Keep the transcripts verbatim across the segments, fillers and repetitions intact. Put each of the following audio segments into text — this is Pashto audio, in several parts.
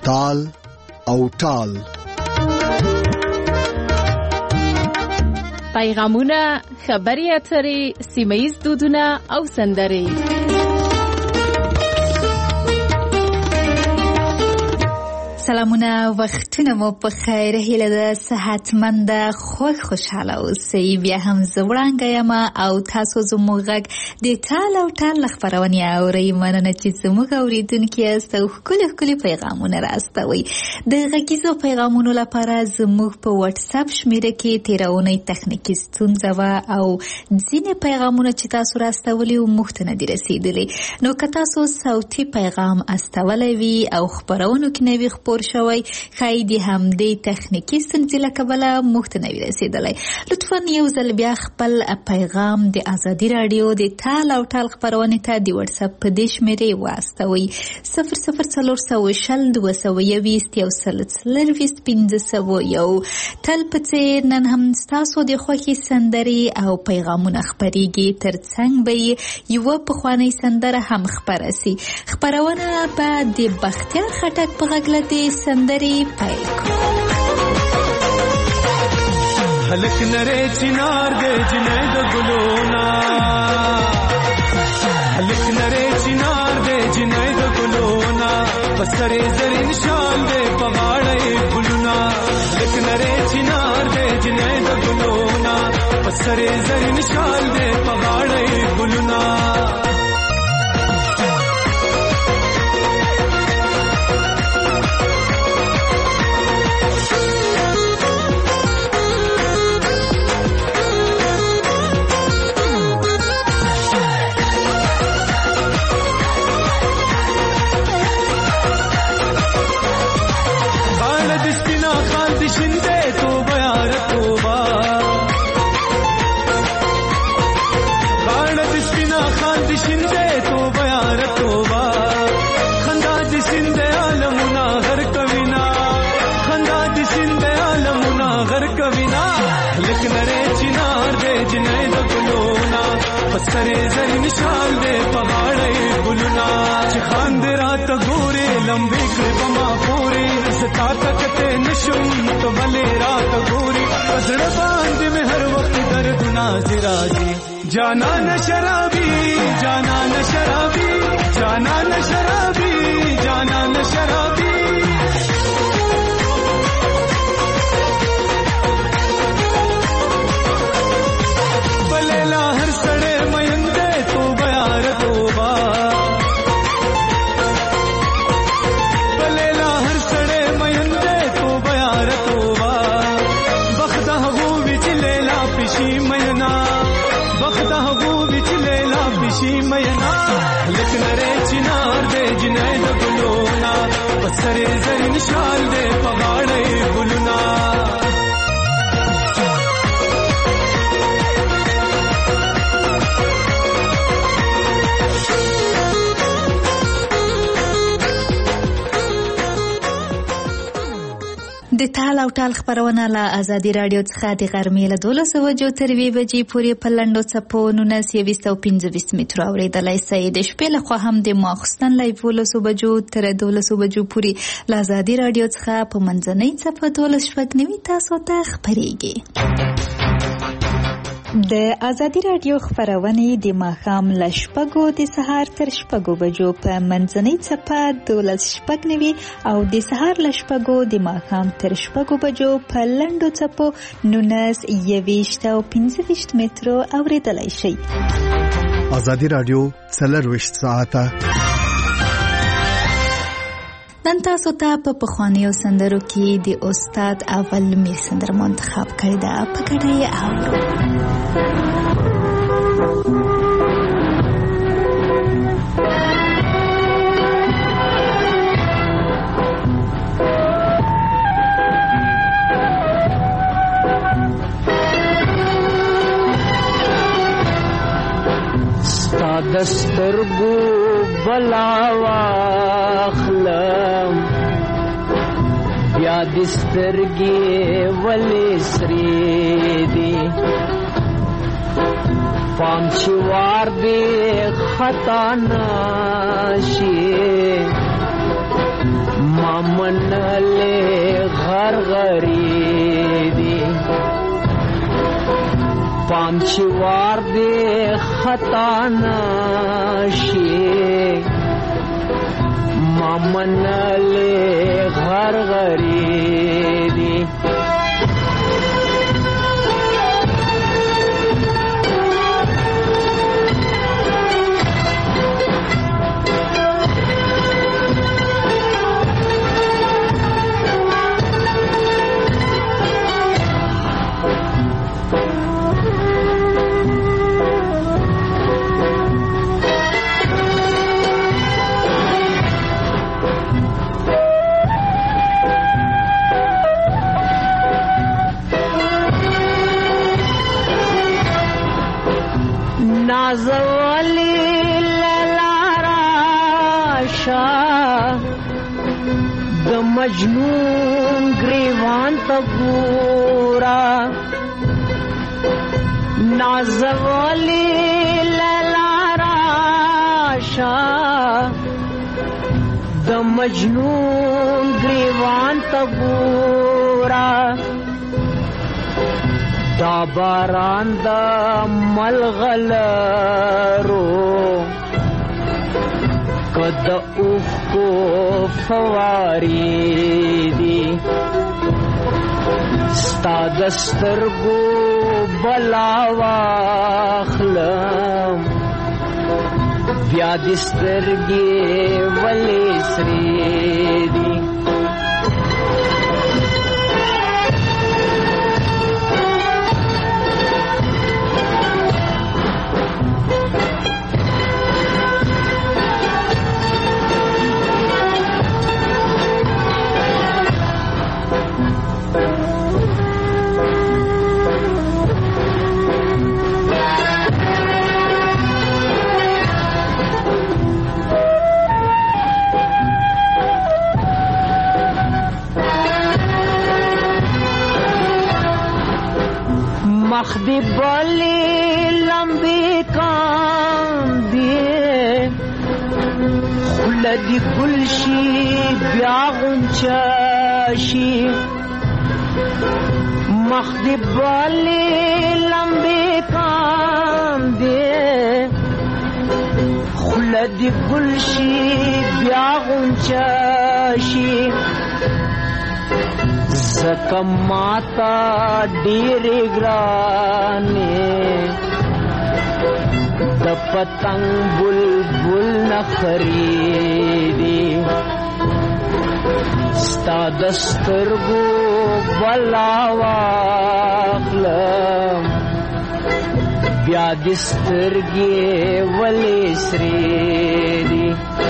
تال او ټال. پیغامونه، خبري اترې، سیمه‌ییز دودونه او سندرې. سلامونه، وختونه مو په خیر. هیله ده صحتمند، خوښ خوشاله اوسئ. بیا هم زه وړانګه یم او تاسو زموږ غږ د ټال او ټال خپرونې اورئ. مننه چې زموږ اوریدونکي یاست او ښکلي ښکلي پیغامونه راستوئ. د غږیزو پیغامونو لپاره زموږ په واتساپ شمیره کې تېره اونۍ تخنیکي ستونزه وه او ځینې پیغامونه چې تاسو راستولي وو موږ ته نه دي رسېدلي. نو که تاسو صوتي پیغام استولی وي او خپرونو کې نه وي خپور شوی، ښایي د همدې تخنیکي ستونزې له کبله موږ ته نه وي رسېدلی. لطفا یو ځل بیا خپل پیغام د ازادي راډیو د ټال او ټال خپرونې ته د واتساپ په دې شمېرې واستوئ: صفر صفر څلور سوه شل دوه سوه یوویشت یو سل څلرویشت پنځه سوه یو. تل په څېر نن هم ستاسو د خوښې سندرې او پیغامونه خپرېږي. تر څنګ به یوه پخوانۍ سندره هم خپره سي. خپرونه به د بختیار خټک په غږ له دې سندرې پیل کړو. هلک نری چنار دې جنې د ګلونا، هلک نری چنار دې جنې د ګلونا، پسرې زرین شال دې پغاړې ګلونا. هلک نری چنار دې جنې د ګلونا، پسرې زرین شال دې پغاړې ګلونا. سره زرین شال دے پغاړې ګلونا، چې خاند رات ګورې لمبې کړې بما پورې، ستا تکته نشم تو بلې رات ګورې، پزړه باندې مې هر وخت دردونه راځي. جانا نه شرابي، جانا نه شرابي، جانا نه شرابي، جانا نه شرابي. سره زرین شال دے پغاړې ګلونا. د ټال او ټال خپرونه له ازادي راډیو څخه د غرمې له دولس بجو تر یوې بجې پورې په لنډو څپو نولس یوویشت او پنځه ویشت مترو اورېدلی سئ. د شپې له خوا هم د ماخوستن له یولسو بجو تر دولسو بجو پورې له ازادي راډیو څخه په منځنۍ څپه دولس شپږ نوي تاسو ته خپرېږي. د ازادي راډیو خپرونې د ماښام له شپږو د سهار تر شپږو بجو په منځنۍ څپه دولس شپږ نوي او د سهار له شپږو د ماښام تر شپږو بجو په لنډو څپو نولس یوویشت او پنځه ویشت مترو اورېدلی شئ. ازادي راډیو څلرویشت ساعته نن تاسو ته په پخوانیو سندرو کې د استاد اول میر سندره منتخب کړې ده. په ګډه یې اورو. ستا دسترګو بلاواخلم بیا دسترګې ولې سرې دي پام چې وار دې خطا نشي ما من پام چې وار دې خطا نشي ما منلې غر غری دی نازولی للاراشا د مجنون گریوان تا گورا نازولی للاراشا د مجنون گریوان تا گورا دا باران دا ملغلرو کد اوف کو فواری دی ستا دسترگو بلاواخلم بیا دسترگی ولی سری دی مخدی بلی لمبی کام دیے خلدی گلشی بیا غنچاشی مخدی بلی لمبی کام دیے خلدی گلشی بیا غنچاشی زکم ماتا ډېرې ګرانې د پتنګ بلبل نه خریدي ستا د سترګو بلا واخلم بیا دې سترګې ولې سرې دي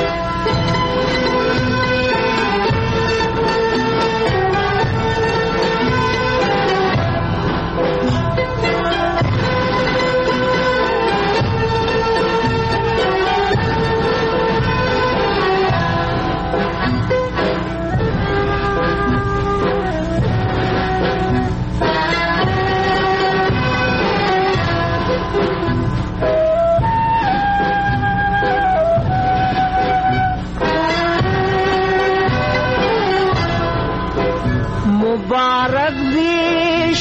مبارک دی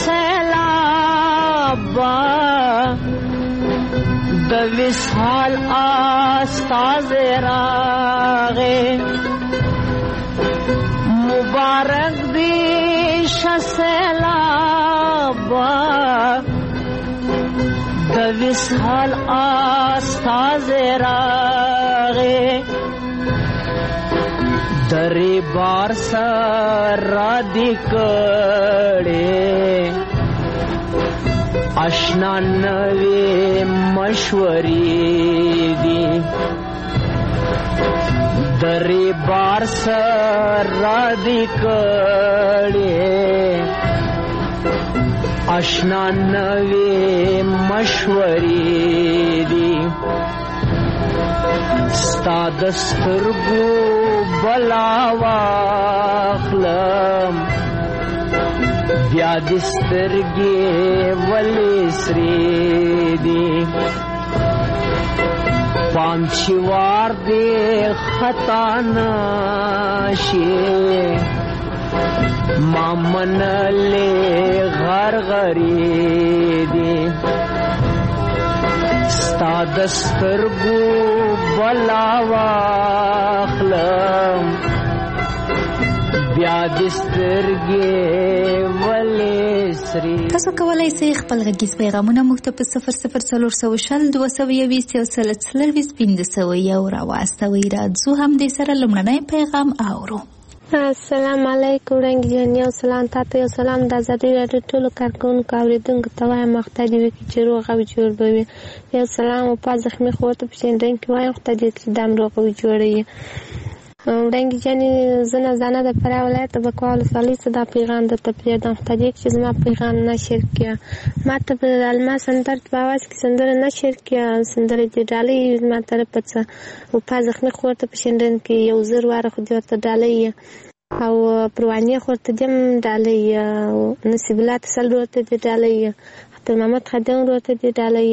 شسلابا د وصال استاز راغه مبارک دی شسلابا د وصال استاز راغه دری بار سر دی کڑے اشنا نوی مشوری دی دری بار سر دی کڑے اشنا نوی مشوری دی ستا دسترگو بلا واخلم بیا دسترگی ولی سری دی پام چوار دی خطا نشی مامن له غر غری دی ستا دسترګو بلا واخلم بیا دسترګې ولې سری. تاسو کولای شئ خپل غږیز پیغامونه موږ ته په صفر صفر څلور سوه شل دوه سوه یویشت یو سل څلرویشت پنځه سوه یو راواستوئ. راځو هم دې سره لومړنی پیغام اورو. السلام علیکم رنګ جان، یو سلام تاسو، یو سلام د ازادي راډیو ټولو کارکونکو اوریدونکو ته وایم خدای دې وکړي چې روغ او جوړ به وي. یو سلام او پاس زخمي خورته په شندن کې وایم خدای دې چې دام روغ او جوړ وي. رنګ جان زنه زنه د فرا ولایت د بکوال صالح صدا پیغام د تپریه د خدای چې زما پیغام نشر کړه. ماته په الماس اندر په واس کې سندره نشر کړه، سندره دې ډالۍ ما طرف څخه او پاس زخمي خورته په شندن کې یو زر واره خو دې ته ډالۍ او پروانیه خورته دیم ډالۍ، نصیب الله تسل ورته دې ډالۍ، خپل محمد خدام ورته دې ډالۍ،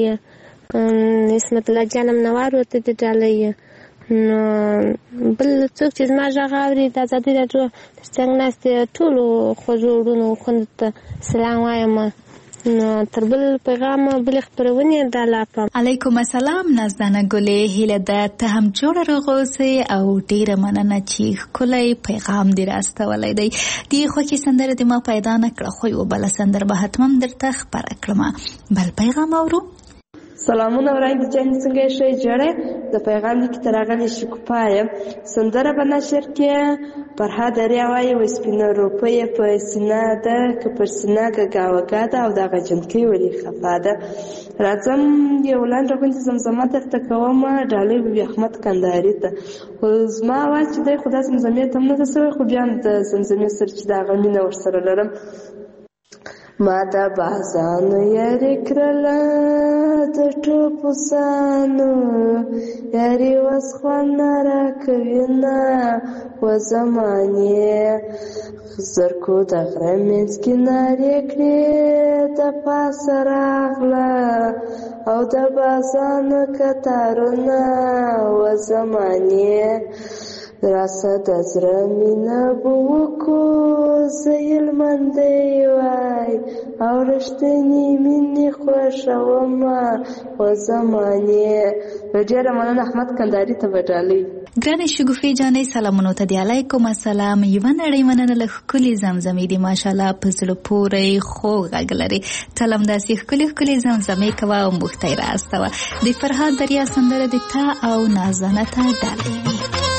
اسمت الله جانم نوار ورته دې ډالۍ. نو بل څوک چې زما غږ اوري د ازادي راډیو تر څنګ ناست ټولو خوږو وروڼو خویندو ته سلام وایم. نو تر بل پیغام بل خبرونه د لاپم. علیکم السلام نازدانه ګلې، هیله ده ته هم جوړه روغ اوسې او ډیره مننه چې ښکلی پیغام دې راستولی دی. دې خوښې سندره دې ما پیدا نه کړه، خو یوه بله سندره به حتما درته خپره کړم. بل پیغام اورو. سلامونه وړاندې جان، څنګه یې ښه جوړه د پیغام لیک تر راغلی شکوفا یم. سندره به نشر کې فرهاد دریا وایي و سپینه روپۍ په سینه ده که پر سینه ګګا وګا ده او دغه جنکۍ ولې خفا ده. راځم یو لنډه غوندې زمزمه درته کومه، ډالۍ به وي احمد کندهاري ته. خو زما اواز چې دی خو دا زمزمې ته هم نه ده سوی، خو بیا هم د زمزمې سره چې د هغه مینه ورسره لرم. ما د بازانو یاري کړله د ټوپوسانو، یاري اوس خوند نه راکوینه و زمانې زرکو د غره منځ کې نارې کړې د پاسه راغله او د بازانو کتارونه و زمانې راسه د زړه مینه به وکړو زه هلمندی وای او رښتینې مینې خوښومه و زمانې. ډېره مننه احمد کندهاري ته به ډالۍ. ګرانې شګوفې جانې سلامونو ته دې علیکم السلام. یوه نړۍ مننه له ښکلې زمزمې دې ماشاءالله په زړه پورې خوږ غږ لري. تل همداسې ښکلې ښکلې زمزمې کوه او موږ ته یې راستوه. د فرهاد دریا سندره دې تا او نازانه ته ډالۍ وي.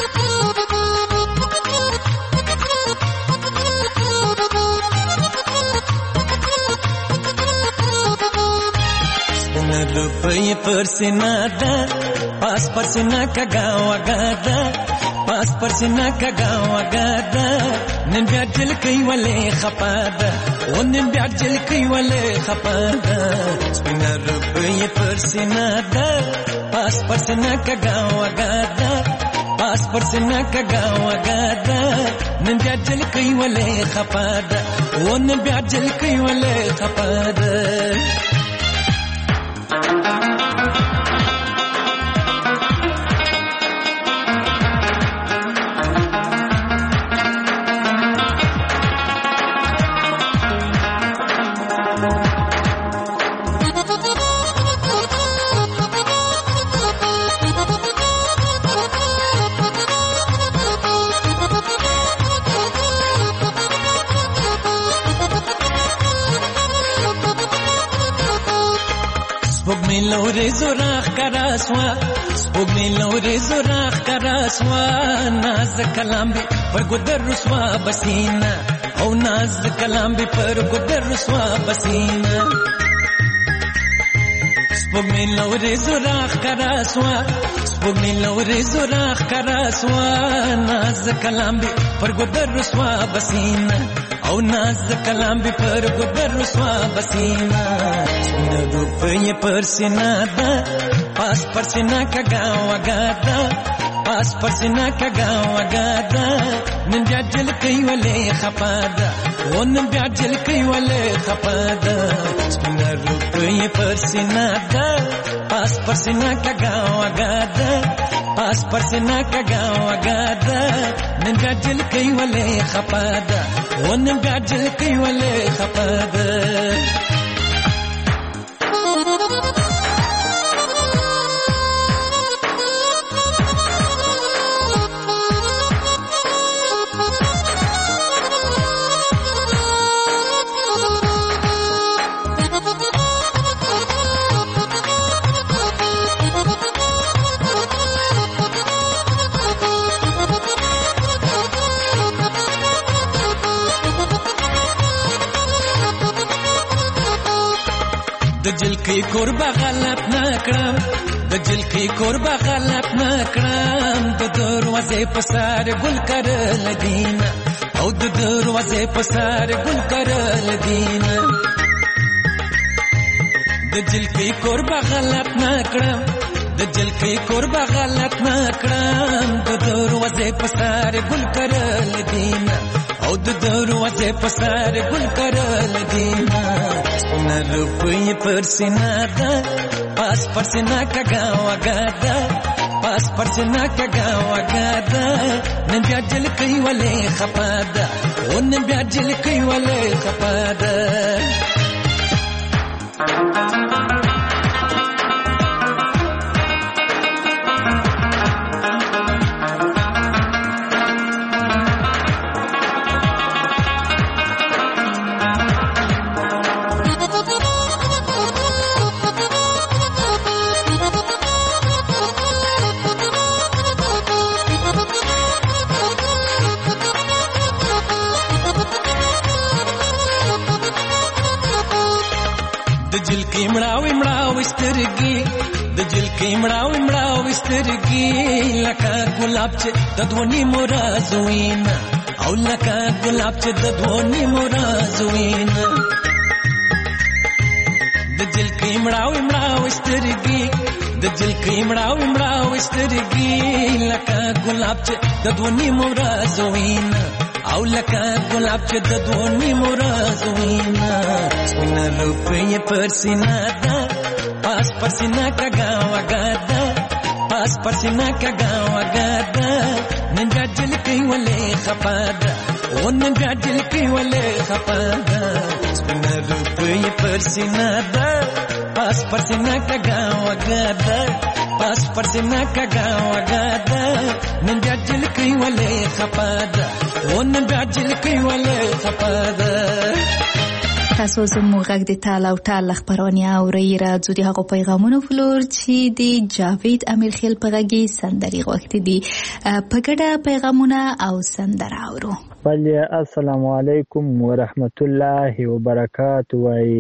روپۍ پر سینه ده پاس پر سینه کږه وږه ده، پاس پر سینه کږه وږه ده، نن بیا جلکۍ ولې خفه ده، او نن بیا جلکۍ ولې خفه ده. سپینه روپۍ پر سینه ده پاس پر سینه کږه وږه ده، پاس پر سینه کږه وږه ده، نن بیا جلکۍ ولې خفه ده، او نن بیا جلکۍ ولې خفه ده. سپوږمۍ لورې زوراخ کرا سوا، سپوږمۍ لورې زوراخ کرا سوا، ناز کلام به پر ګدر رسوا بسینا، او ناز کلام به پر ګدر رسوا بسینا. سپوږمۍ لورې زوراخ کرا سوا، سپوږمۍ لورې زوراخ کرا سوا، ناز کلام به پر ګدر رسوا بسینا، او ناز کلام به پر ګدر رسوا بسینا. سپینه روپۍ پر سینه ده پاس پر سینه کږه وږه ده، پاس پر سینه کږه وږه ده، نن بیا جلکۍ ولې خفه ده، او نن بیا جلکۍ ولې خفه ده. سپینه روپۍ پر سینه ده پاس پر سینه کږه وږه ده، پاس پر سینه کږه وږه ده، نن بیا جلکۍ ولې خپه ده و نن بیا جلکۍ ولې خپه ده د جلکۍ کوربه غلط نه کړم د جلکۍ کوربه غلط نه کړم د دروازې په سر ګل کرل دینه او د دروازې په سر ګل کرل دینه د جلکۍ کوربه غلط نه کړم د جلکۍ کوربه غلط نه کړم د دروازې په سر ګل کرل دینه او د دروازې په سر ګل کرل دینه نه روپۍ پر سینه ده پاس پر سینه کږه وږه ده پاس پر سینه کږه وږه ده نن بیا جلکۍ ولې خپه ده و نن بیا جلکۍ ولې خپه ده د جلکۍ مړاوي مړاوي سترګې د جلکۍ مړاوي مړاوي سترګې لکه ګلاب چې د دوه نیمو رازو وینه او لکه ګلاب چې د دوه نیمو رازو وینه د جلکۍ مړاوي مړاوي سترګې د جلکۍ مړاوي مړاوي سترګې لکه ګلاب چې د دوه نیمو رازو وینه او لکه ګلاب چې د دوه نیمو رازو وینه سپینه روپۍ پر سینه ده پاس پر سینه کږه وږه ده پاس پر سینه کږه وږه ده نن بیا جلکۍ ولې خپه ده و نن بیا جلکۍ ولې خپه ده سپینه روپۍ پر سینه ده پاس پر سینه کږه وږه ده پاس پر سینه کږه وږه ده نن بیا جلکۍ ولې خپه ده و نن بیا جلکۍ ولې خپه ده تاسو زموږ غږ د تال او ټال خبرونه اورئ راځو د هغو پیغامونو فلور چې د جاوید امیرخیل په غږ سندري غوښتي دي په ګډه پیغامونه او سندره اورو. بله السلام علیکم ورحمت الله وبرکاته. وای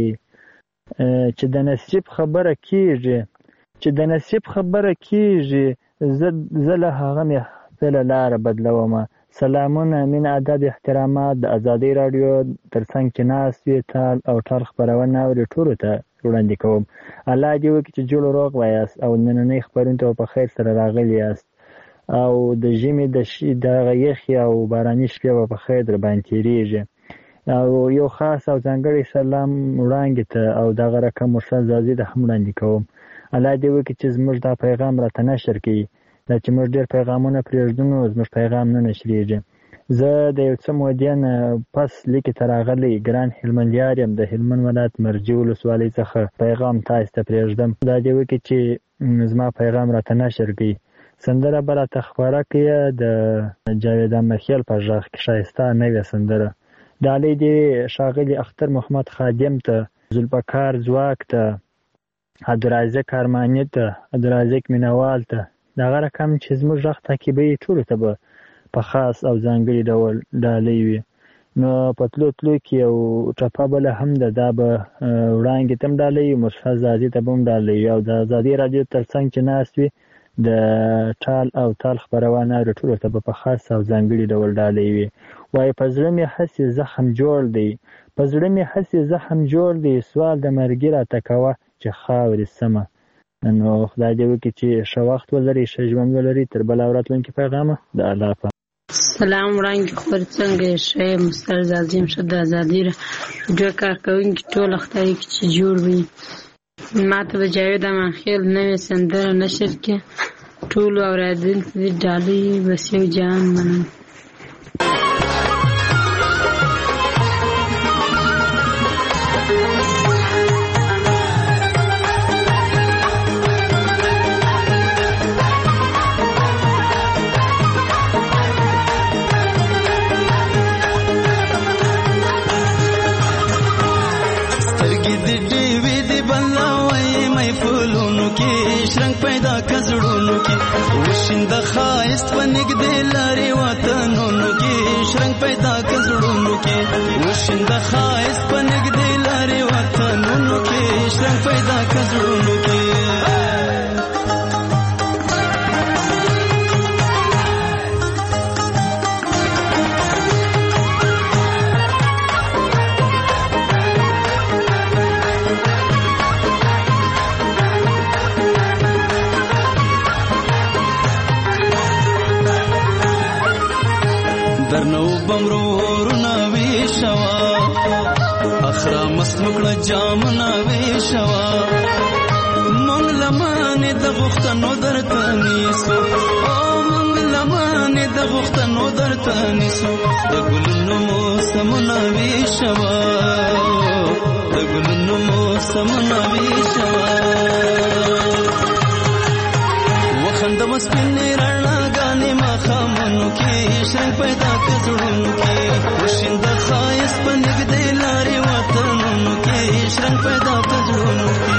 چې د نصیب خبره کیږي چې د نصیب خبره کیږي زه له هغه مې خپله لاره بدلومه. سلامونه مین ادب احترامات د ازادي رادیو ترڅنګ چې ناست وي تال او ټال خپرونه اوري ټولو ته وړاندې کوم. الله دې وکړي چې جوړ روغ وایاست او نننۍ خپرونې ته په خیر سره راغلي یاست او د ژمي د دغه یخې او باراني شپې به په خیر در باندې تېرېږي. او یو خاص او ځانګړی سلام وړاندې ته او دغه رقم مرسل زازي ته هم وړاندې کوم. الله دې وکړي چې زموږ دا پیغام راته نشر کړي دا چې موږ ډېر پیغامونه پرېږدو نو زموږ پیغام نه نشرېږي. زه د یو څه مودې نه پس لیکې ته راغلی ګران هلمندیار یم د هلمند ولایت مرجې ولسوالۍ څخه پیغام تاسې ته پرېږدم. دا دې وکړي چې زما پیغام راته نشر کړي. سندره به راته خپره کړي د جاوید امیرخیل په غږ کې ښایسته نوې سندره. ډالۍ دې ښاغلي اختر محمد خادم ته، ذوالفقار ځواک ته، عبدالرازق ارماني ته، عبدالرازق مینوال ته. دغه رقم چې زموږ غږ تعقیبوي ټولو ته به په خاص او ځانګړي ډول ډالۍ وي. نو په تلو تلو کې یو ټپه بله هم ده، دا به وړانګې ته هم ډالۍ وي، مرشد زادي ته به هم ډالۍ وي او د ازادي راډیو تر څنګ چې ناست وي د ټال او تال خپرونه اوري ټولو ته به په خاص او ځانګړي ډول ډالۍ وي. وایي په زړه مې هسې زخم جوړ دی، په زړه مې هسې زخم جوړ دی، سوال د مرګي راته کوه چې خاورې سمه. نو خدای دې وکړي چې ښه وخت ولري، ښه ژوند ولري. تر بله او راتلونکي پیغامه د الله په سلام وړاندې خبر څنګه یې ښه یم مستر زازیم ښه د ازادي راډیو کارکوونکي ټول خدای کې چې جوړ وي. ما ته به جاوید امیرخیل نوې سندره نشر کړي. ټولو اورېدونکو دې ډالۍ بس یو جان منم. کې شرنګ پیدا کزړونو کې وشند خایست ونګدې لارې وطنونو کې شرنګ پیدا کزړونو کې وشند خایست ونګدې لارې وطنونو کې شرنګ پیدا کزړونو کې درنو بمرورنا ویشوا اخرا مسمکړه جامنا ویشوا مونږ لمانه د غختنو درته نیسو او مونږ لمانه د غختنو درته نیسو د ګلونو موسمنا ویشوا د ګلونو موسمنا ویشوا وخند مسپنې رڼا غانې مخامنو کې شرنګ پیدا کړونو کې وشند خایس پنګدې لارې وطنونو کې شرنګ پیدا کړونو کې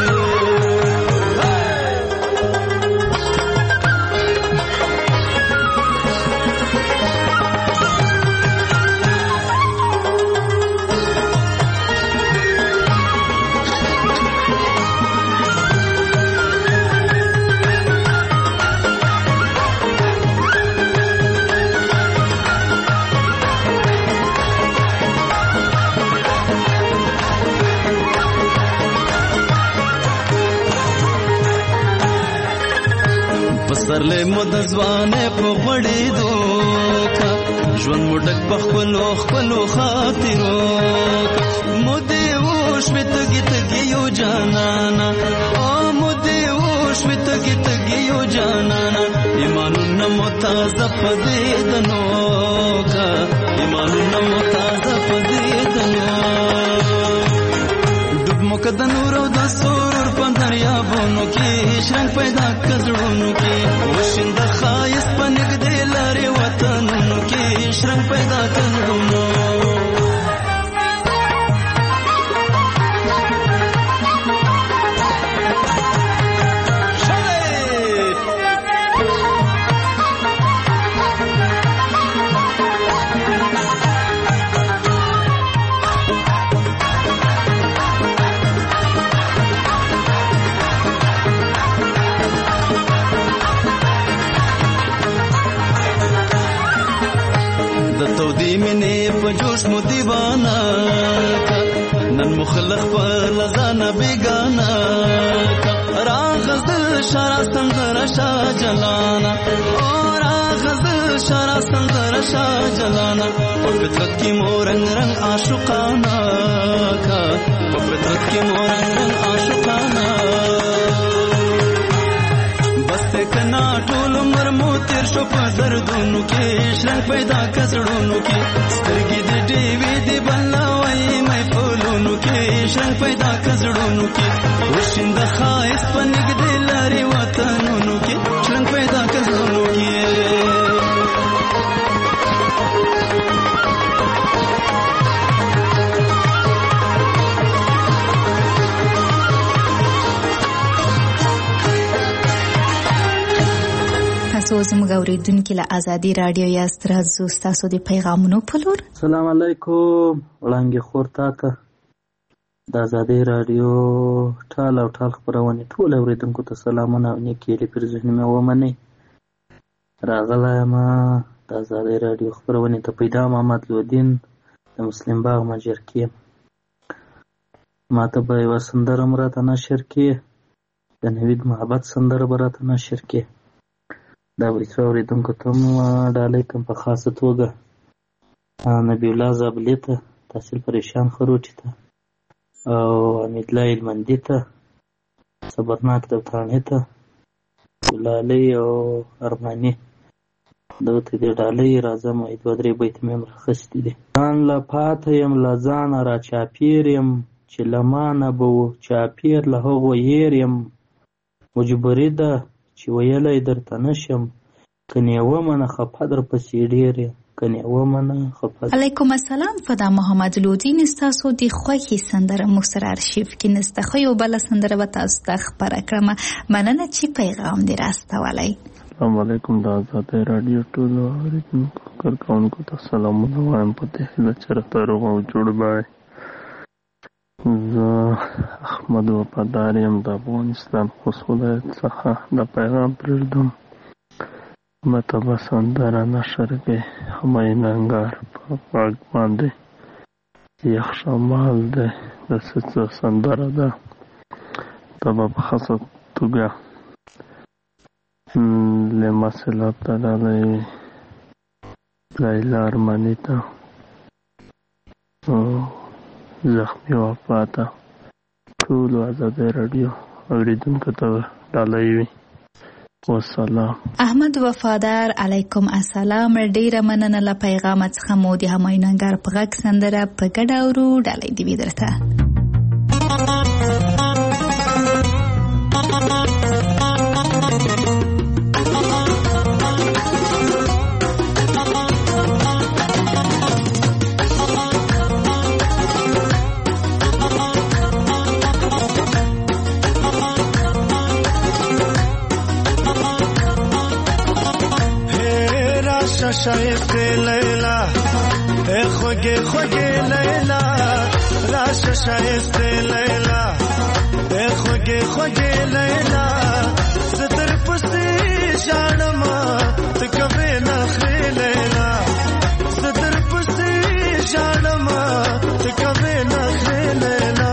پسرلې مود ځوانه په غړې دوکا ژوند مډک بخپلو خپلو خاطرو مودې وښ متګي تګي یو جانانا او مودې وښ متګي تګي یو جانانا ایمانونه متازه پدې دنو کا ایمانونه متازه پدې دنو ډوب مکد نور او د سرور په دریابونو کې شرنګ پیدا کړونو کې وشند خایس پنګدې لارې وطنونو کې شرنګ پیدا کړونو تودی منی په جوش مو دیوانا نن مخلخ په لزانا بیگانا راغزل شارا سندر شا جلانا او راغزل شارا سندر شا جلانا اور فطرت کی مورنگ رنگ عاشقانا کا اور فطرت کی مورنگ رنگ عاشقانا کنا ټول عمر مو تیر شو په دردونو کې شرنګ پیدا کړونو کې سترګې دې ډېوې دې بلوي مې فولونو کې شرنګ پیدا کړونو کې وشند خایس پنګدې لارې وطنونو کې شرنګ پیدا کړونو کې تاسو زموږ اوریدونکو له ازادي رادیو یاست راځو تاسو د پیغامونو په لور. السلام علیکم وړاندې خور تا ته د ازادي رادیو ټال او ټال خبرونه ټول اوریدونکو ته سلامونه او نیکي لري پر ذهن مې ومني راغلی ما د ازادي رادیو خبرونه ته پیدا محمد لودین د مسلم باغ مجر کې ما ته به یو سندره مرته نشر کې د نوید محبت سندره برته نشر کې دا ویتر اوریدونکو ته ډالۍ کوم په خاصه توګه نبی الله زابلي ته تحصیل پریشان خروچي ته او امیدالله علمندي ته صبرناک دوتانې ته ګلالۍ او ارماني دغه دې ډالۍ راځم دوه درې بیت مې مرخصتي دي ځان له پاته یم له ځانه را چاپیر یم چې له مانه به و چاپیر له هغو هیر یم مجبوري ده چې ویلی درته نشم که نیومه نه خفه در پسې ډېر یم که کنې ومنه خفه. علیکم السلام. فدا محمد لودین ستاسو د خوښې سندره موږ سره ارشیف کې نسته، خو یو بله سندره به تاسو ته خپره کړم. مننه چې پیغام دې راستولی. السلام علیکم. د آزادۍ راډیو ټولو اورېدونکو کارکوونکو ته سلامونه وایم په دې هیله چې راته روغ او جوړ به. زه احمد وفادار یم د افغانستان خوست ولایت څخه دا پیغام پرېږدم. مته به سندره نشر کې همایون انګار په غږ باندې یخ شمال دی د څه څه سندره ده. دا به په خاصه توګه لمسلاب تلالی لیلا ارمانی تا زخمی وفاتا ټولو آزادۍ راډیو اورېدونکو ته ډالۍ وي. والسلام. احمد وفادار علیکم السلام. ډیره مننه له پیغام څخه مو د همایون انګار په غږ سندره په ګډه اورو. ډالۍ دې وي درته. شایسته لیلا اے خوږه خوږه لیلا راشه شایسته لیلا اے خوږه خوږه لیلا ستر پسې شانم ته کوي نخري لیلا ستر پسې شانم ته کوي نخري لیلا.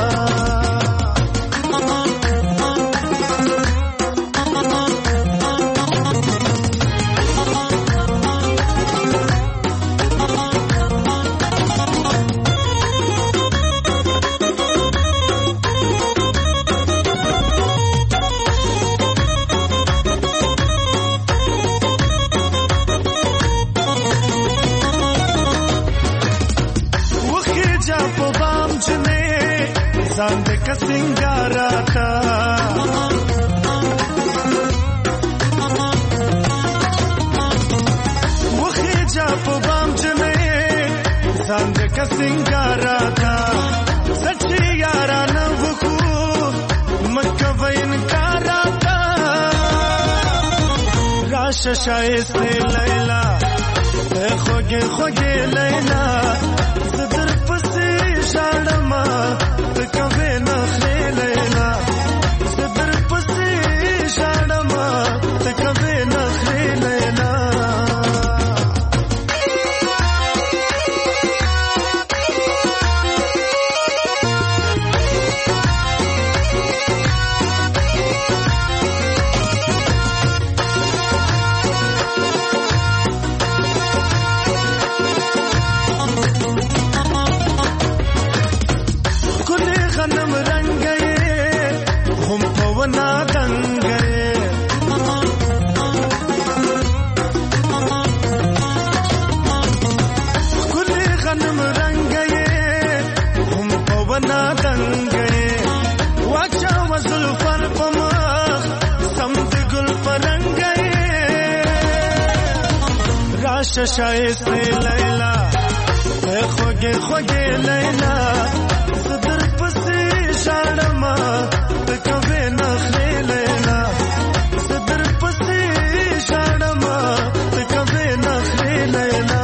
Sande ka singarata Wukhi ja po bam jne Sande ka singarata Sachi yara na wukhu Makka vain karata Rasha shaiste Laila E khoge khoge Laila Zadar pasi shalama کبه نخلی لیلا صدر پسی شانما کبه نخلی لیلا. غنم رنگ گئے ہم پونا دنگ گئے کل غنم رنگ گئے ہم پونا دنگ گئے واچا وزل پر پما سمت گل پر رنگ گئے راش شایسته لیلا اے خوگے خوگے لیلا صدر پسی شانما کبه نخلی لیلا صدر پسی شانما کبه نخلی لیلا.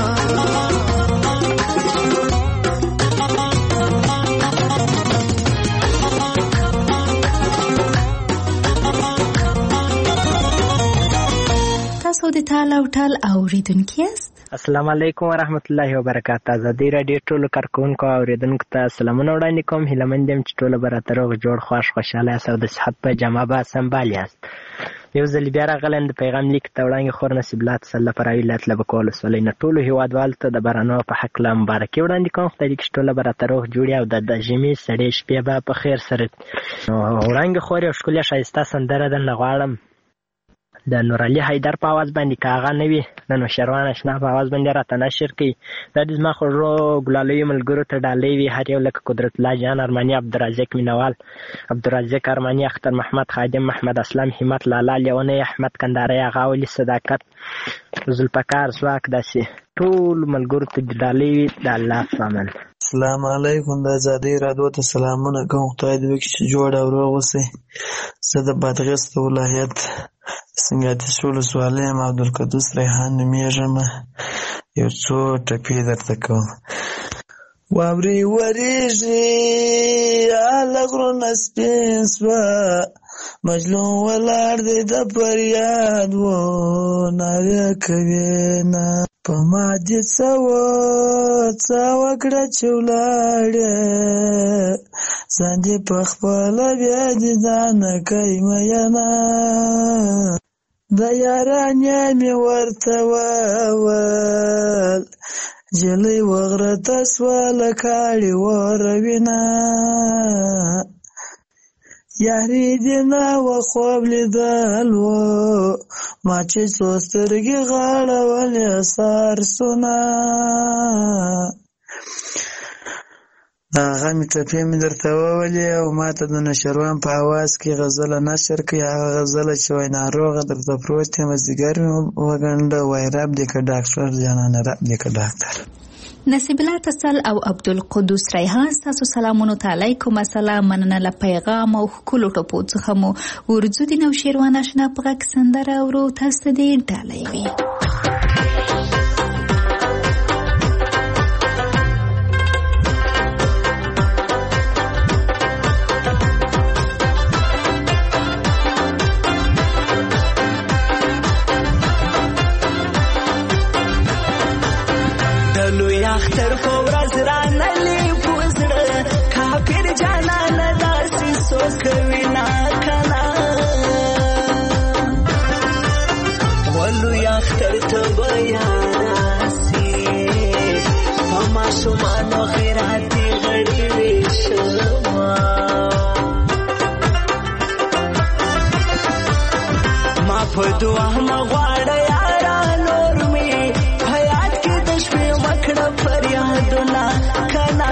تاسو د ټال او ټال اوریدونکي یاست. السلام علیکم ورحمت الله وبرکاته. آزادۍ راډیو ټولو کارکوونکو او اوریدونکو ته سلامونه وړاندې کوم. هیله مند یم چې ټوله به راته روغ جوړ خوښ خوشحاله یاست او د صحت په جامه به سنبال یاست. یو ځل بیا راغلی یم د پیغام لیک ته وړاندې خور نصیب الله تسله فرعي ولایت لبک ولسوالۍ نه ټولو هېوادوالو ته د بارانو په هکله مبارکي وړاندې کوم. خدای دې چې ټوله به راته روغ جوړ او د ژمي سړې شپې به په خیر سره. نو وړاندې خور یو ښکلې ښایسته سندره درنه غواړم د نور علي حیدر په اواز باندې که هغه نه وي د نوشیروان اشنا په اواز باندې راته نشر کوي. دا د زما خوږو ګلالویو ملګرو ته ډالۍ وي، هر یو لکه قدرت الله جان ارماني، عبدالرزاق مینوال، عبدالرزاق ارماني، اختر محمد خادم، محمد اسلام، همت لالا لیونی، احمد کندهاری، هغه ولي صداقت، ذوالفقار ځواک، داسې ټول ملګرو ته ډالۍ وي د الله په امان. السلام علیکم، د ازادۍ راډیو ته سلامونه کوم. خدای دې وکړي چې جوړ او روغ اوسئ. زه د بادغیس ولایت سنګاتیش ولسوالۍ یم، عبدالقدوس ریحان نومیږم. یو څو ټپې درته کوم. واورې ورېږي هله غرونه سپین سوه، مجنون ولاړ دی د فریاد و نارې کوي نه په ما دې څه و څه وکړه چې ولاړې، ځان دې په خپله بیا دې ځانه کوي مینه، د یارانې مې ورته وویل جلۍ وغرته سوه له کاړې وروینه، یاري دې نه وه خوب لیدل و ما چې څو سترګې غاړولې سارسونه. هغه مې ټپې مې درته وولې او ما ته د نشروان په اواز کې غزله نشر کړي. هغه غزله چې وایي ناروغه درته پروت یم ځیګر مې وګنډه، وایي رب دې که ډاکټر جانانه رب دې که ډاکټر. نصیب الله تسل او عبدالقدوس ریحان، ستاسو سلامونو ته علیکم السلام. مننه له پیغام او ښکلو ټپو څخه مو ورځو د نوشیروان اشنا په غږ سندره اورو. تاسو ته دې ډالۍ وي. اختر په ورځ رانلې پوزړه کافر جانانه داسې څوک وینا کنه، ولوی اختر ته به یاراسي په ماشومانو خیراتي غړي ویشما، ما په دعا مغواړه یارا نور مې حیات کې د شپې وکړه فریادونه کنه،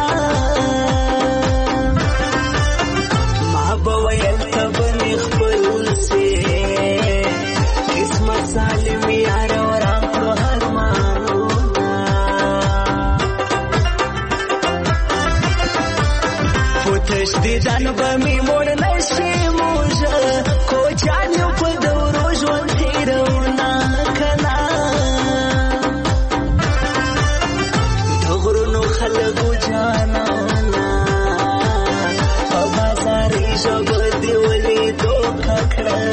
ما به ویل ته به مې خپل سي قسمت ظالم یاره ورکړو ارمانونه، خو تش دیدن به مې موړ نشي موږه کوچان یو په دورو ژوند تېروونه کنه، خلقو جانانا په بازاري ژبه دې ولیدو ککړه،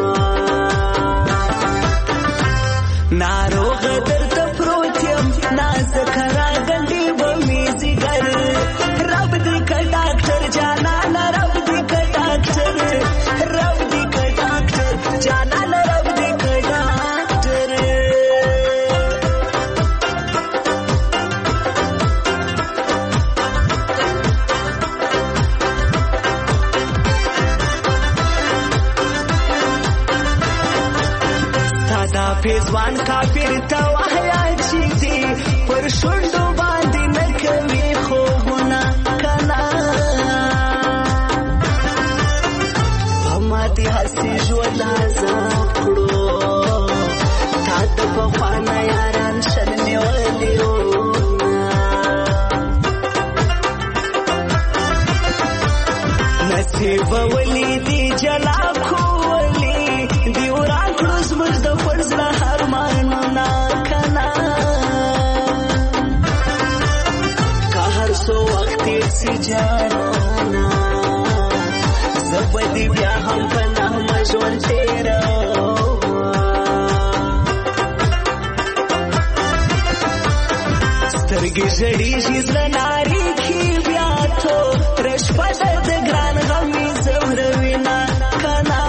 ناروغه درته پروت یم نازکه راغلې به مې ځیګر، رب دې که ډاکټر جانانه رب دې که ډاکټر، رب دې که ډاکټر جانانه رب دې که ډاکټر. پیزوان کافر ته وحیا چې دی پر شونډو باندې نه کوي خوبونه کنه، هماتې هسې ژوند عذاب کړو تا د پخوانه یاران شل نیولي نصیب ولی دی جلا کولی دی وران کړو زموږ د فرض له ارمانونه کنه، که هر څو وخت تېر سي جانانه زه به دې بیا هم په نغمه ژوند تېروم، سترګې ژړېږي زړه نارېږي بیا توره شپه ده د ګران غم مې ځوروینه کنه،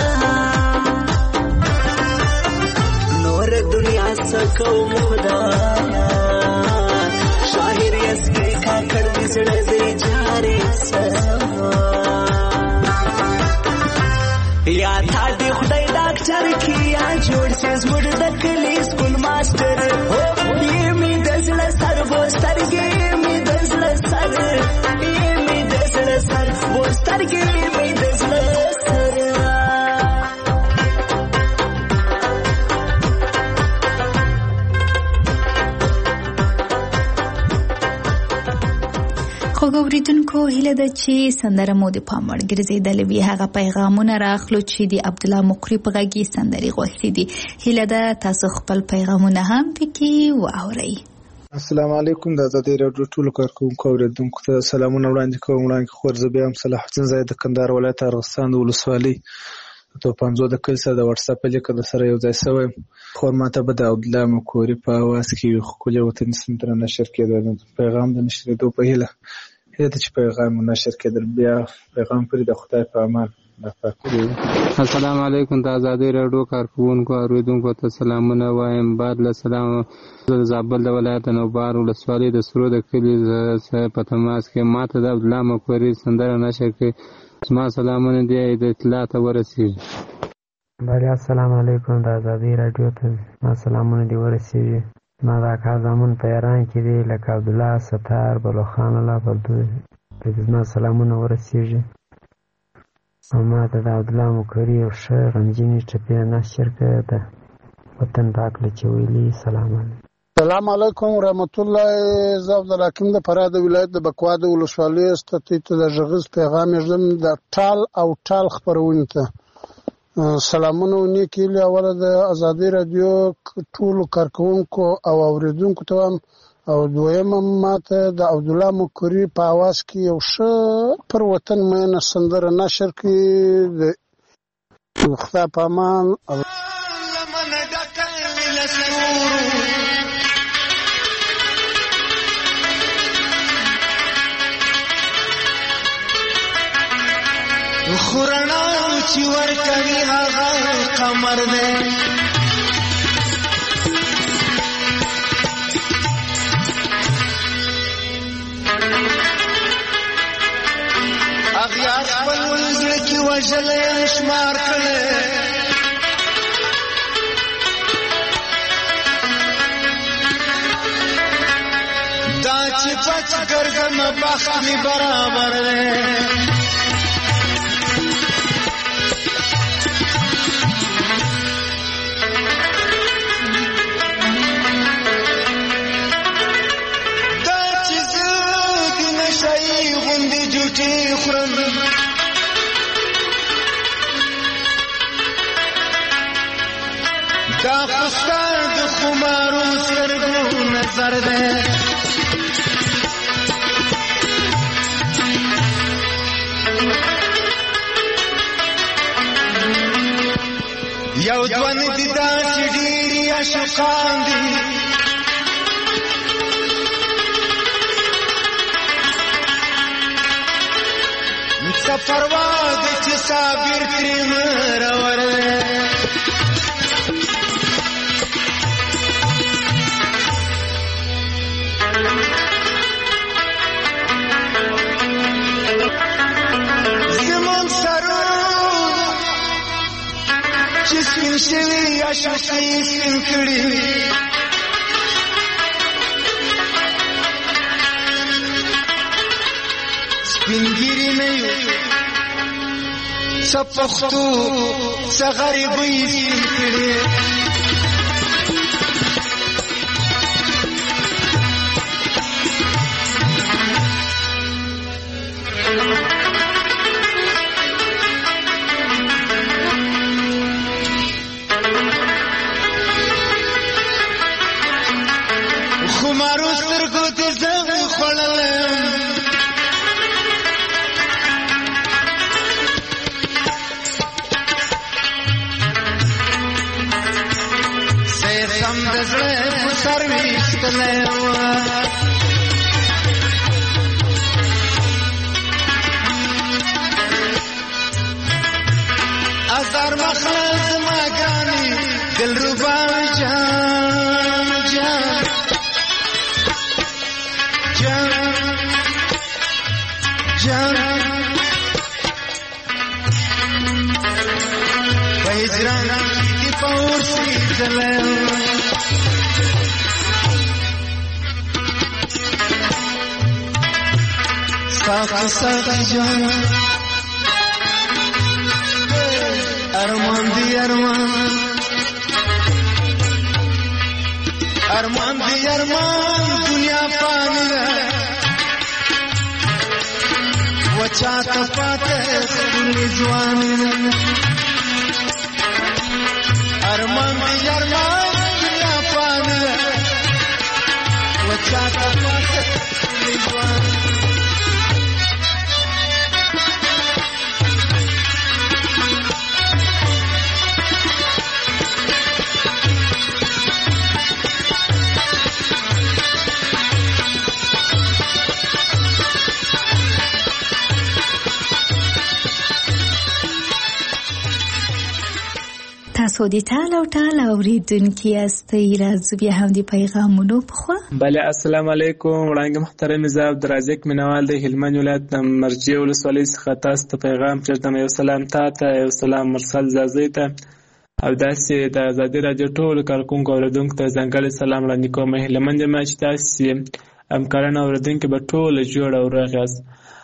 نور دنیا څه کوم خدایا شاهر یسکې کاکړ مې زړه دې جارې سما، یا تا دې خدای ډاکټر کړي یا جوړ سي زموږ د کلي سکول ماسټر او یې می د زړه سر بوسترګې می د زړه سر یې می د زړه سر بوسترګې می د زړه سر خوږ اورېدونکو هیله ده چې سندره مو د پام وړ ګرځېدلې وي. هغه پیغامونه راخلو چې د عبدالله مقری په غږ کې سندرې غوښتې دي. هیله ده تاسو خپل پیغامونه هم پکې واورئ. السلام علیکم. د ازادي راډیو ټولو کارکونکو اورېدونکو ته سلامونه وړاندې کوم. وړاندې خور زه بیا هم صلاح الدین زاید د کندهار ولایت ارغستان د ولسوالۍ تو پنځو د کل سره د واتس اپ لیک د سره یو ځای شوی. خور ماته به د عبدالله مقری په आवाज کې خپل وطن سندره نشر کېده. پیغام د نشریدو په هیله هیته چې پیغام نشر کېدل بیا پیغام پرې د خدای په امان. السلام علیکم. د ازادي راډیو کارکونکو اوریدونکو ته سلامونه وایم. بعد له سلام د زابل د ولایت نوبار ولسوالۍ د سرو د کلي په تماس کې ماته د عبدالله مقری سندره نشر کې زما سلامونه دی د اطلاع ته ورسیږي. بله السلام علیکم. د ازادي راډیو ته ما سلامونه دی ورسیږي. ما دا کار زمون په ایران کې دی لکه عبدالله ستار بلوخان الله پردو د زما سلامونه ورسیږي. ما ته د عبدالله مقری یو ښه غمجنې ټپې نشر کړې ده. وطن پاک له چې ویلي سلام علیکم. السلام علیکم ورحمت الله. زه عبدالحکیم د فراه د ولایت د بکوا د ولسوالۍ ستې ته د غږیز پیغام یږدم د ټال او ټال خپرونې ته سلامونه و نیک هیلې. اوله د ازادي راډیو ټولو کارکوونکو او اوریدونکو ته وایم او دویمه ماته د عبدالله مقری په اواز کې یو ښه پر وطن مینه سندره نشر کړي. د خدای په امان. خورنا چې ورکوي هغه قمر دی اغیار خپل زړه کې وژلی شمار کړی دا چې پچ ګرځم بخت مې برابر دی دا خستار د خمارو سترګو نظر ده یو دوان دي داسې ډېرې عاشقان دي څه پروا ده چې صابر ترې مرور دی زمون سرونه چې سپین شوي عاشقۍ سپین کړي سپینګیري نه یو څه پښتو څه غریبۍ سپین کړي خمارو سترګو ته زنګ خوړلم سم د زړه په سر ویستلی وه ازار مخله زما ګرانې دلربا جان جان جان جان په هجران کې په اور لوېدلی ساقي ساقي جان ارمان دی ارمان ارمان دی ارمان دنیا فانی ده وچا ته پاته خپلې ځواني ارمان دی ارمان دنیا فانی ده وچا ته پاته خپلې ځواني تاسو د ټال او ټال اوریدونکي یاستئ. راځو بیا هم د پیغامونو په خوا. بله السلام علیکم. وړاندې محترم زه عبدالرازق مینوال د هلمند ولایت د مرجې ولسوالۍ څخه تاسو ته پیغام پرېږدم. یو سلام تا ته، یو سلام مرسل زازۍ ته، او داسې د ازادي راډیو ټولو کارکوونکو اوریدونکو ته ځانګړی سلام وړاندې کوم. هیله مند یم چې تاسې همکاران اوریدونکي به ټوله جوړ او روغ یاست.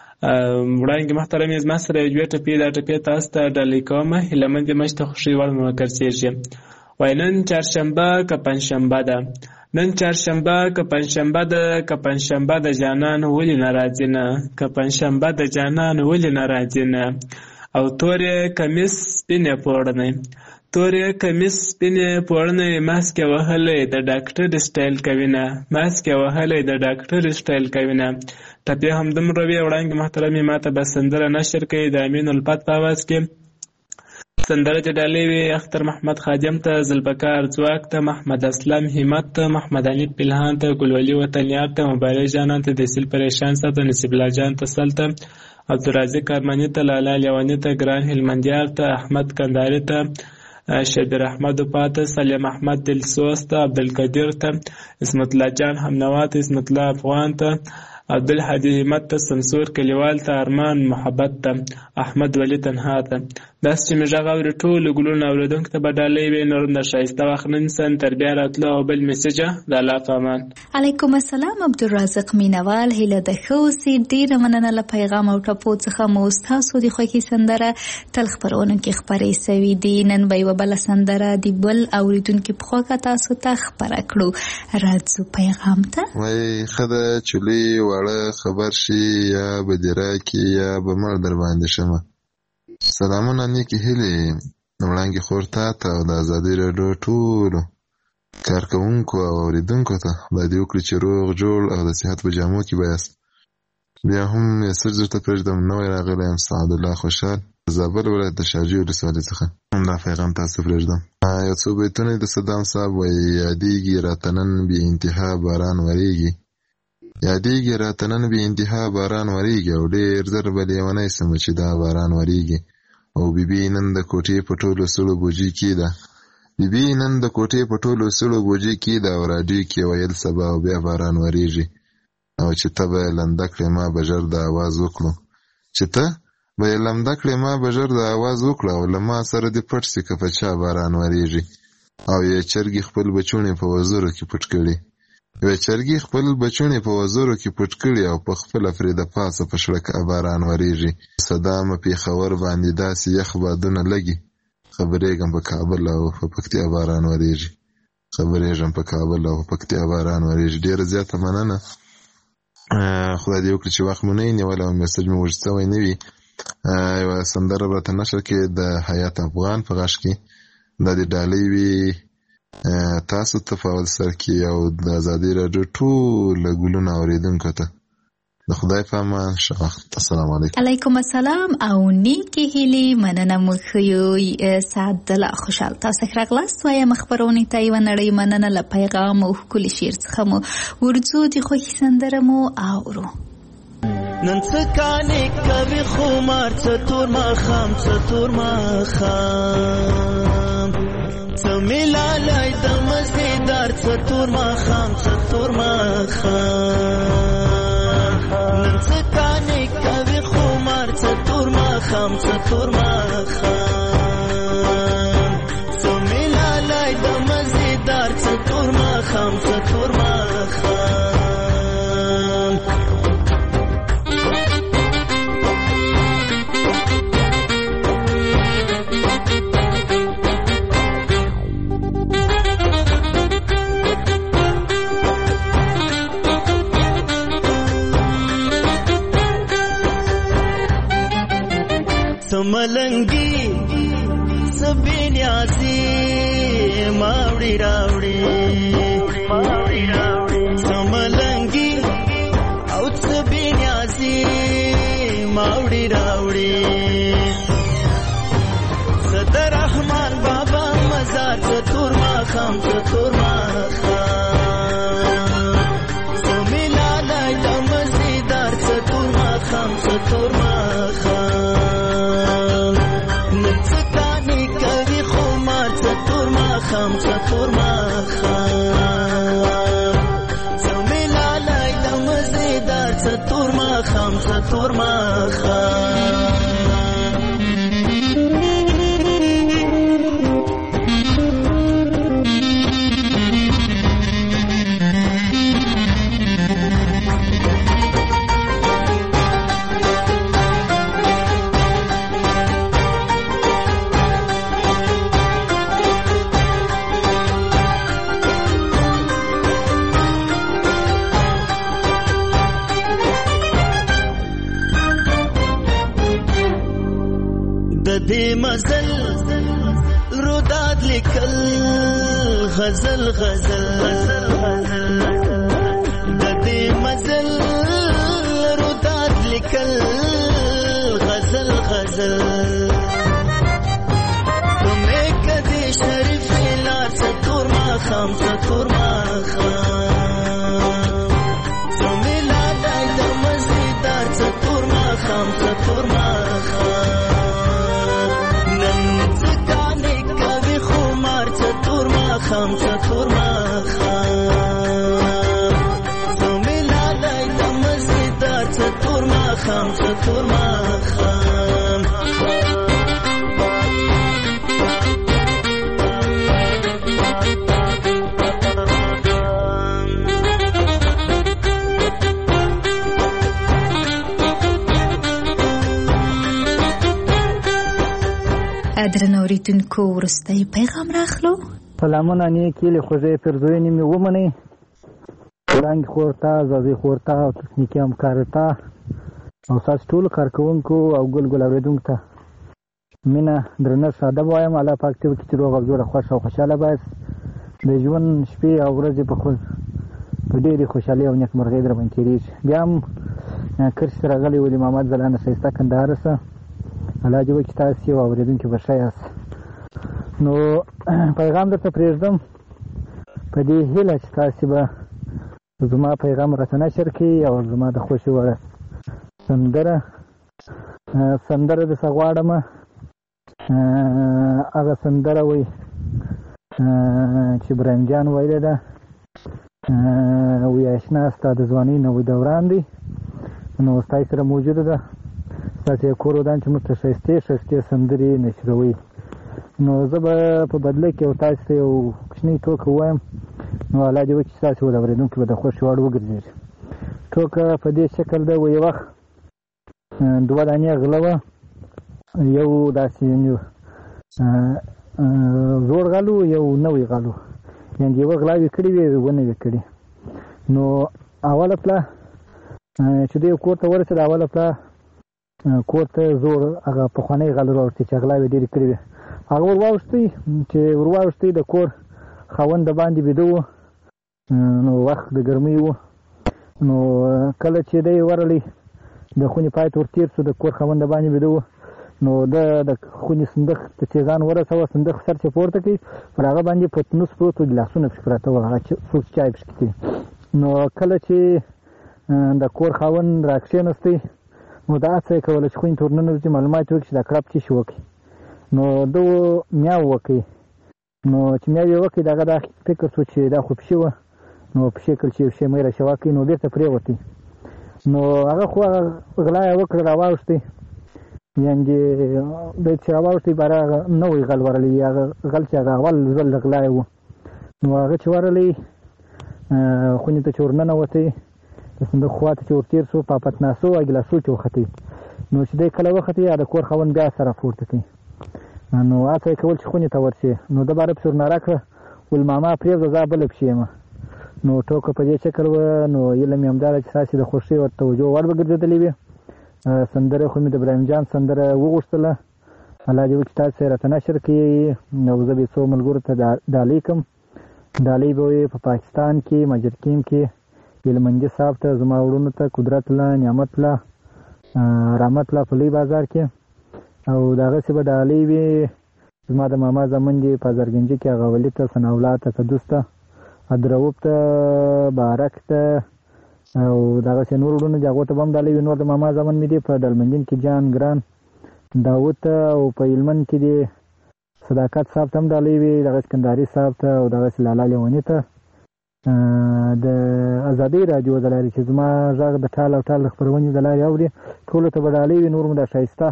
وړاندې محترم زما سره یو دوې ټپې دا ټپې تاسو ته ډالۍ کوم. هیله مند یم چې ته خوښۍ وړ مې وګرځېږي. وایي نن چهارشنبه که پنجشنبه ده، نن چهارشنبه که پنجشنبه ده، که پنجشنبه د جانان ولې نه راځي نه، که پنجشنبه د جانان ولې نه راځي نه. او تورې کمیس سپینې پوړنۍ، تورې کمیس سپینې پوړنۍ، ماسک یې وهلی د ډاکټر سټایل کوي نه، ماسک یې وهلی د ډاکټر سټایل کوي نه. ټپې همدومره وې. وړاندې محترمې ما ته به سندره نشر کوي د امین الفت په اواز کې. سندره چې ډالۍ وې اختر محمد خادم ته، ذوالبقار ځواک ته، محمد اسلم همت ته، محمد علي پلهان ته، ګلولي وطنیار ته، مبارک جانان ته، دسیل پریشان ته، نصیب الله جان ته، سل ته، عبدالرازق ارماني ته، لالا لیواني ته، ګران هلمندیار ته، احمد کنداري ته، شبیر احمد پاته، سلیم احمد دلسوز ته، عبدالقدیر ته، اسمت الله جان همنوا ته، اسمت الله افغان ته، عبدالحدی همت ته، سمسور کلیوال ته، ارمان محبت ته، احمد ولی تنها ته. داسې چې مې غږ اوري ټولو ګلونو اورېدونکو ته به ډالۍ وي. نور د ښایسته وخت نه نیسم تر بیا راتلو او بل میسجه د الله په امان. علیکم السلام عبدالرازق مینوال. هیله ده ښه اوسئ. ډېره مننه له پیغام او ټپو څخه مو ستاسو د خوښې سندره تل خپرونو کې خپرې سوي دي. نن به یوه بله سندره د بل اورېدونکي په خوا تاسو ته خپره کړو. راځو پیغام ته. وایي ښه ده چې لوی واړه خبر شي، یا به دې راکړي یا به مړ در باندې شمه. سلامونه نیکې هیلې وړانګې خور تا ته او د ازادي راډیو ټولو کارکوونکو او اورېدونکو ته خدای دې وکړي چې روغ جوړ او د صحت په جامو کې به یاست. بیا هم میسج درته پرېږدم. نوی راغلی یم سعدالله خوشحال زابل ولایت د شارجې ولسوالۍ څخه. همدا پیغام تاسو پرېږدم. یو څو بیتونه د صدام صاحب وایي یادېږي راته نن بې انتها باران ورېږي، یادېږي راته نن بې انتها باران ورېږي، او ډېر زر به لیونی سمه چې دا باران ورېږي. او بیبي نن د کوټې په ټولو سړو بوجي کې ده، بیبي نن د کوټې په ټولو سړو بوجي کې ده، او راډیو کې ویل سبا او بیا باران ورېږي. او چې ته به یې لنده کړې ما به ژر د اواز وکړو، چې ته به یې لمده کړې ما به ژر د اواز وکړو، او له ما سره دې پټ سي که په چا باران ورېږي. او یې چرګې خپل بچوڼې په وزرو کې پټ کړي، یوه چرګې خپل بچوڼې په وزرو کې پټ کړي، او په خپله پرې د پاسه په شړکه باران ورېږي. صدامه پېښور باندې داسې یخ بادونه لګي، خبرېږم په کابل او په پکتیا باران ورېږي، خبرېږم په کابل او په پکتیا باران ورېږي. ډېره زیاته مننه. خدای دې وکړي چې وخت مو نه وي نیولی او میسج مو اوږد سوی نه وي. یوه سندره به راته نشر کړې د حیات افغان په غږ کې. دا دې ډالۍ وي تاسو ته په اول سر کې او د ازادي راډیو ټوله ګلونه اورېدونکو ته. د خدای په امان. ښه وخت. السلام علیکم. علیکم السلام او نیکې هیلې. مننه مو ښیو سعدالله خوشحال. تاسو ښه راغلاست. وایم خپرونې ته یوه نړۍ مننه له پیغام او ښکلي شعر څخه مو ورځو د خوښې سندره مو اورو. نن څه کانې کوي خمار، څه تور ماښام څه تور ماښام، څه ملالی د مزېدار څه تور ماښام څه تور ماښام. نن څه کانې کوي خمار، څه تور ماښام څه تور ماښام، څه ملالی د مزېدار ماخام ستور ماخام سملنگی سبین یاسی ماوڑی راوڑی سملنگی او سبین یاسی ماوڑی راوڑی صدر رحمان بابا مزار ستور ماخام ستور ماخام سمی لالای دمزیدار ستور ماخام ستور ماخام خام ستور ماخام سمی لالای دمزیدار ستور ماخام ستور ماخام دې مزل روداد لیکل غزل غزل د دې مزل روداد لیکل غزل غزل تمه کدي شریف لار ستور ماخام ستور ماخام تمه لالای د مزیدار ستور ماخام ستور ماخام خام ستور ماخام سمی لالای دمزیدار ستور ماخام ستور ماخام درنو اوریدونکو وروستی پیغام راخلو. سلامونه نیکې له خوږې پرزوینې مې ومنئ وړاندې خور ته زازې خور ته او تخنیکي همکارو ته او ستاسو ټولو کارکوونکو او ګل ګل اورېدونکو ته مینه درنښت ادب وایم. الله پاک دې وکړي چې روغ او جوړه خوښ او خوشحاله باید د ژوند شپې او ورځې په په ډېرې خوشحالۍ او نیکمرغۍ در باندې تېرېږي. بیا هم کرښې ته راغلی ولي محمد ځلانه ښایسته کندهار څه الله دې وکړي تاسې او اورېدونکي به ښه یاست. نو پیغام درته پرېږدم په دې هیله چې تاسې به زما پیغام راته نشر کړي او زما د خوښې وړه سندره سندره درڅه غواړمه. هغه سندره وایي چې ابراهیم جان ویلې ده وایي اشنا ستا د ځوانۍ نوی دوران دی. نو ستاسې سره موجوده ده ستاسې یې کور ودان چې موږ ته ښایستې ښایستې سندرې نشروئ. نو زه به په بدله کې او تاسو ته یو کوچنۍ ټوکه ووایم. نو الله دې وکړي چې تاسې به د اورېدونکي به د خوښې وړ وګرځېږي. ټوکه په دې شکل ده وایي یو وخت دوه دانې غله وه. یو داسې زوړ غل و یو نوی غل و، یعنې یوه غلاوې کړې وې یوه نوې کړې. نو اوله پله چې دوی کور ته ورسېد اوله پله کور ته زوړ هغه پخوانی غل راوړتې چې غلاوې ډېرې کړې وې. هغه ور واوښتی چې ور واوښتی د کور خاوند د باندې بیده و. نو وخت د ګرمۍ و. نو کله چې دی ورغلی د خونې پای ته ورتېر شو د کور خاوند د باندې بیده و. نو د د خونې صندوق ته چې ځان ورسوه صندوق سر چې پورته کړي پر هغه باندې پتنوس پروت و ګیلاسونه پکې پراته وو هغه څوک چای پکې کوي. نو کله چې د کور خاوند راکښېنستی نو دا هڅه یې کوله چې خونې ته ورننوځي معلومات یې وکړي چې دا کړپ څه شي وکړي. نو ده میاو وکړي. نو چې میاو یې وکړي د هغه دا فکر شو چې دا خو پښې وه. نو پښې کړل چې یو شی میره شوا کړي نو بېرته پرېوتی. نو هغه خو هغه غلا یې وکړه راواوښتی، یعنې دی چې راواوښتی باره هغه نوی غل ورغلی هغه غل چې هغه اول ځل د غلا یې و. نو هغه چې ورغلی خونې ته چې ورننوتی د صندوق خوا ته چې ورتېر شو په پتناسو او ګیلاسو چې وختې نو چې دی کله وختې د کور خاوند بیا سره پورته کوي نو هڅه یې کول چې خونې ته ورشي نو د باره پسې ورناره کړه ویل ماما پرېږده زه بله پسې یم نو ټوکه په دې شکل وه نو علم یې همدا ده چې ستاسې د خوښۍ ورته توجه وړ به ګرځېدلې وي سندره خو مې د ابراهیم جان سندره وغوښتله الله دې وکړي تاسې راته نشر کړي او زه به څو ملګرو ته ډالۍ کړم ډالۍ به وي په پاکستان کې مجرکیم کې هلمندي صاحب ته زما وروڼو ته قدرت الله نعمت الله رحمت الله په لوی بازار کې او دغسې به ډالۍ وي زما د ماما زمن دي په ازرګنجي کې هغه ولي ته ثناالله ته قدوس ته ادروب ته بارک ته او دغسې نور وروڼو دي هغو ته به هم ډالۍ وي نور د ماما زمن مې دي په ډلمندین کې جان ګران داود ته او په هلمند کې دي صداقت صاحب ته هم ډالۍ وي دغسې کندهاري صاحب ته او دغسې لالا لیوني ته د ازادۍ راډیو د لارې چې زما غږ د ټال او ټال د خپرونې د لارې اوري ټولو ته به ډالۍ وي نور مو دا ښایسته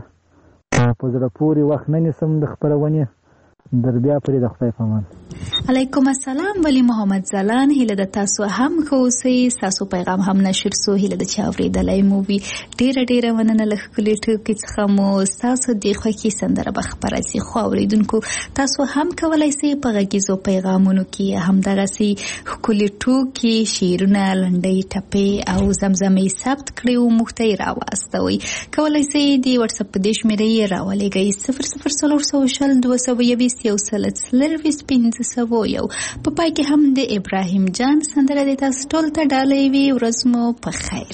په زړه پورې وخت نه نیسم د خپرونې در بیا پرې د خدای په امان علیکم السلام ولی محمد زلان هیله د تاسو هم ښه اوسئ ستاسو پیغام هم نشر سو هیله د چې اورېدلی مو وي ډېره ډېره مننه له ښکلي ټکي څخه مو ستاسو د خوښې سندره به خپره سي خو اورېدونکو تاسو هم کولی سئ په غږیزو پیغامونو کې همدغسې ښکلي ټوکي شعرونه لنډۍ ټپې او زمزمې ثبت کړئ او موږ ته یې راواستوئ کولی سئ د وټساپ په دې شمېره یې راولېږئ صفر صفر څلور سوه شل دوه سوه یویشت یو سل څلرویشت پنځه سوه یو په پای کې هم د ابراهیم جان سندره د تاسو ټول ته ډالۍ وي ورځ مو په خیر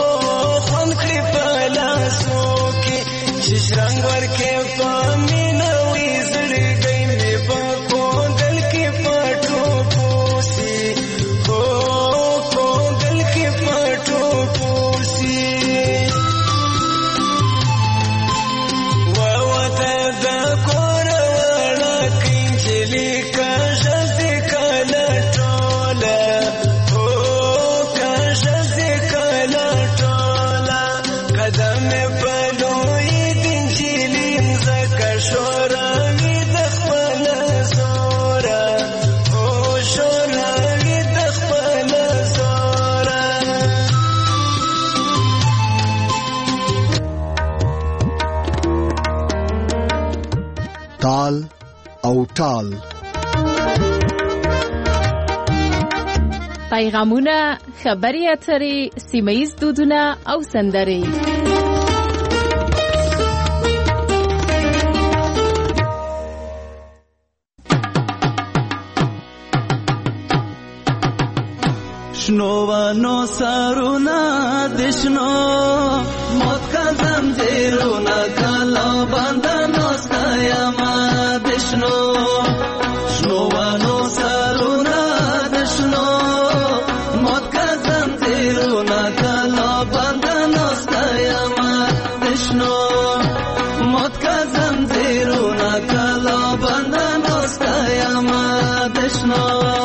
रंग वर के पामिना شوروي د خپل زوره او شوروي د خپل زوره تال او ټال پیغامونه، خبري اترې، سیمه‌ییز دودونه او سندرې. شنو ونو سرونه د شنو موت کا زنجیرونه کلا بندنو ستایما د شنو شنو ونو سرونه د شنو موت کا زنجیرونه کلا بندنو ستایما د شنو موت کا زنجیرونه کلا بندنو ستایما د شنو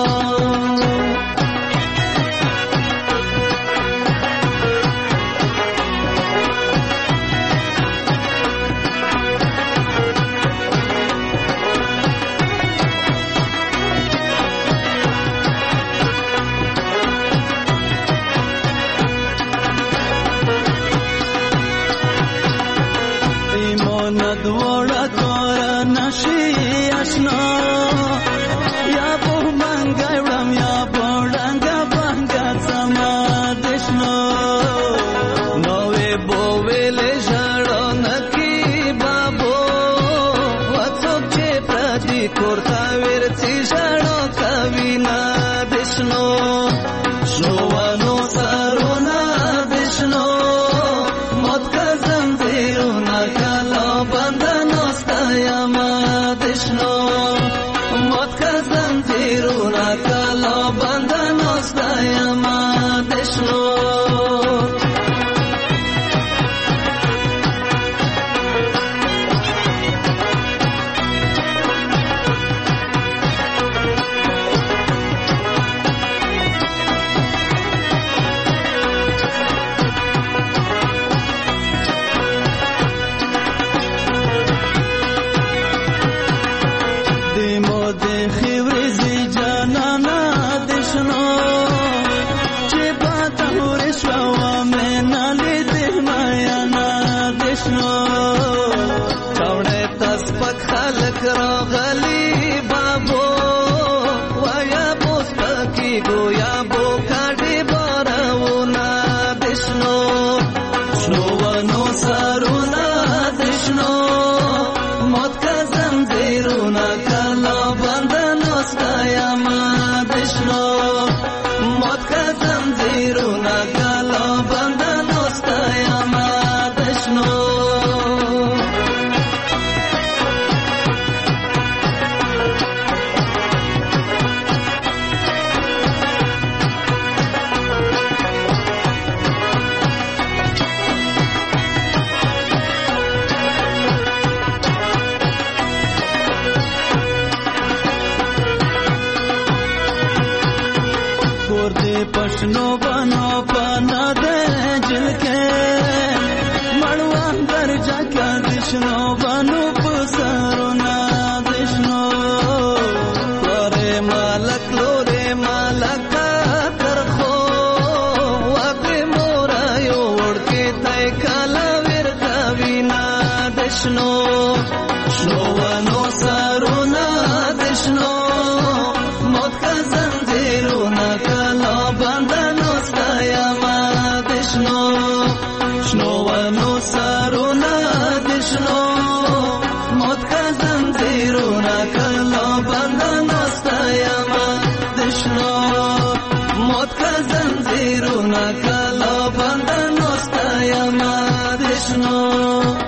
पशनो बनो पना दे जिलके मड़वा दर जाका दिशनो बनो पुसरो ना दिशनो तोरे मालक लोरे मालका तरखो वाके मोरा यो उड़ के तय काला वीर कविना दिशनो शनो वनो सरो ना दिशनो मौत का जंजीरो ना काला बंधनो स्तयमा दिशनो शनो वनो सरो ना दिशनो मौत का जंजीरो ना काला बंधनो स्तयमा दिशनो मौत का जंजीरो ना काला बंधनो स्तयमा दिशनो